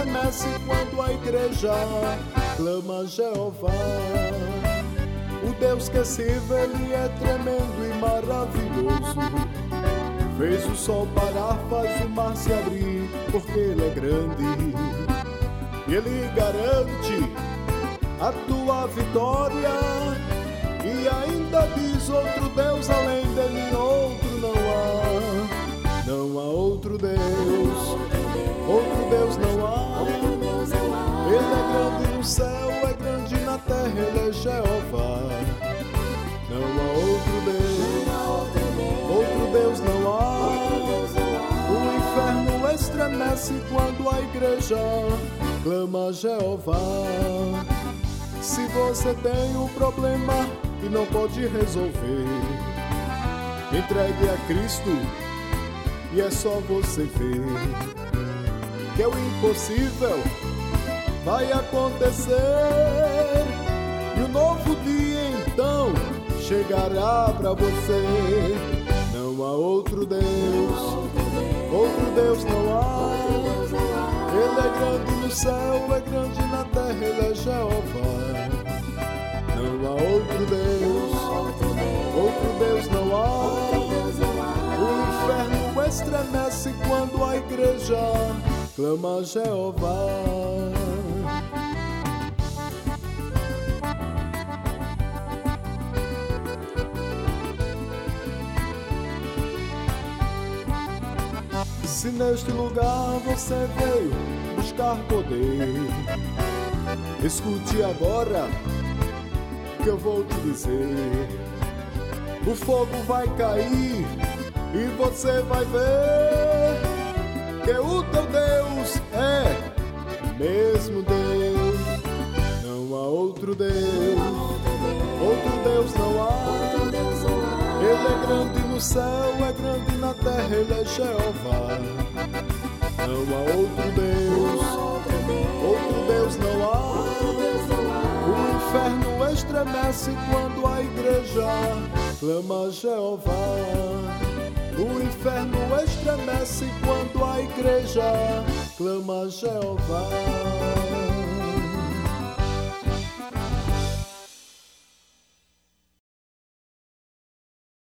estremece quando a igreja clama a Jeová. O Deus que sirva, ele é tremendo e maravilhoso. Fez o sol parar, faz o mar se abrir, porque ele é grande. E ele garante a tua vitória. E ainda diz: outro Deus além de mim, outro não há. Não há outro Deus, outro Deus não há. Ele é grande no céu, é grande na terra, ele é Jeová. Não há outro Deus não há. O inferno estremece quando a igreja clama a Jeová. Se você tem um problema e não pode resolver, entregue a Cristo e é só você ver que o impossível vai acontecer. E o novo dia então chegará pra você. Não há outro Deus não há. Ele é grande no céu, é grande na terra, ele é Jeová. Não há outro Deus não há. O inferno estremece quando a igreja clama a Jeová. Se neste lugar você veio buscar poder, escute agora que eu vou te dizer. O fogo vai cair e você vai ver que o teu Deus é o mesmo Deus. Não há outro Deus não há. Ele é grande no céu, é grande na terra, ele é Jeová. Não há outro Deus não há. O inferno estremece quando a igreja clama a Jeová. O inferno estremece quando a igreja clama a Jeová.